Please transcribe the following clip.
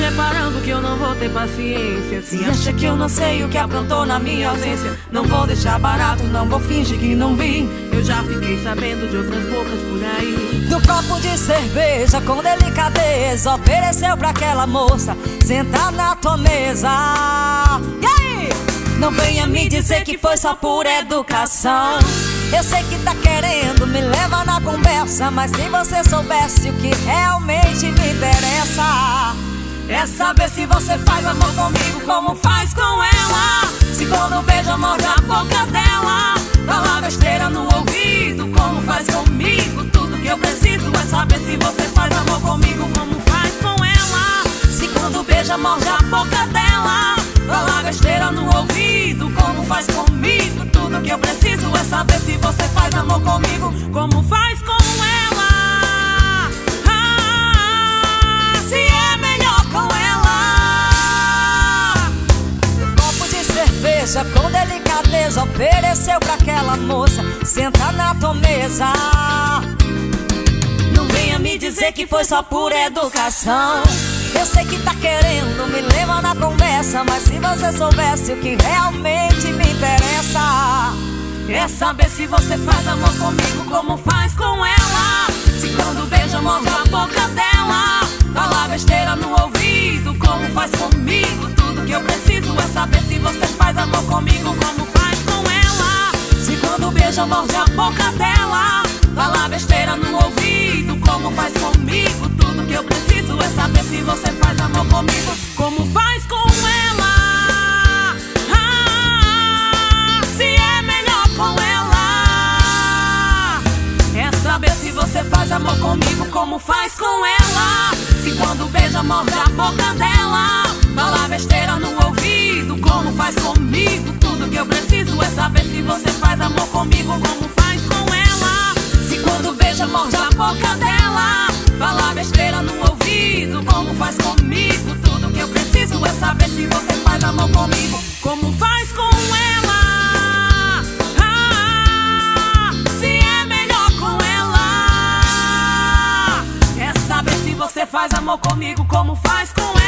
preparando que eu não vou ter paciência. Se acha que eu não sei o que aprontou na minha ausência, não vou deixar barato, não vou fingir que não vi. Eu já fiquei sabendo de outras bocas por aí. Do copo de cerveja com delicadeza ofereceu pra aquela moça sentar na tua mesa. E aí? Não venha me dizer que foi só por educação. Eu sei que tá querendo me levar na conversa, mas se você soubesse o que realmente me interessa, é saber se você faz amor comigo como faz com ela. Se quando beija morde a boca dela, fala besteira no ouvido como faz comigo. Tudo que eu preciso é saber se você faz amor comigo como faz com ela. Se quando beija morde a boca dela, fala besteira no ouvido como faz comigo. Tudo que eu preciso é saber se você faz amor comigo como faz com ela. Se é melhor com ela. Um copo de cerveja com delicadeza ofereceu pra aquela moça sentar na tua mesa. Não venha me dizer que foi só por educação. Eu sei que tá querendo me levar na conversa, mas se você soubesse o que realmente me interessa, é saber se você faz amor comigo como faz com ela. Se quando beija morde a boca dela, fala besteira no ouvido como faz comigo. Tudo que eu preciso é saber se você faz amor comigo como faz com ela. Se quando beija morde a boca dela, fala besteira no ouvido como faz comigo. Tudo que eu preciso é saber se você faz amor comigo como faz com ela. Se é melhor com ela, é saber se você faz amor comigo como faz com ela. Se quando beija morde a boca dela, fala besteira no ouvido como faz comigo. Tudo que eu preciso é saber se você faz amor comigo como faz com ela. Se quando beija morde a boca dela, fala besteira no ouvido como faz comigo. Tudo que eu preciso é saber se você faz amor comigo como faz com ela. Se é melhor com ela, é saber se você faz amor comigo como faz com ela.